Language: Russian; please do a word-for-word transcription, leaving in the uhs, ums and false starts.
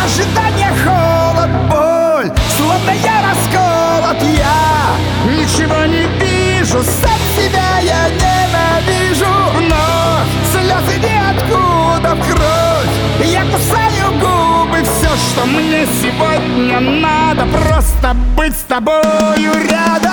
Ожидание, холод, боль, словно я расколот. Я ничего не вижу, сам себя я ненавижу. Вновь слезы ниоткуда в кровь. Я кусаю губы, все, что мне сегодня надо, просто быть с тобою рядом.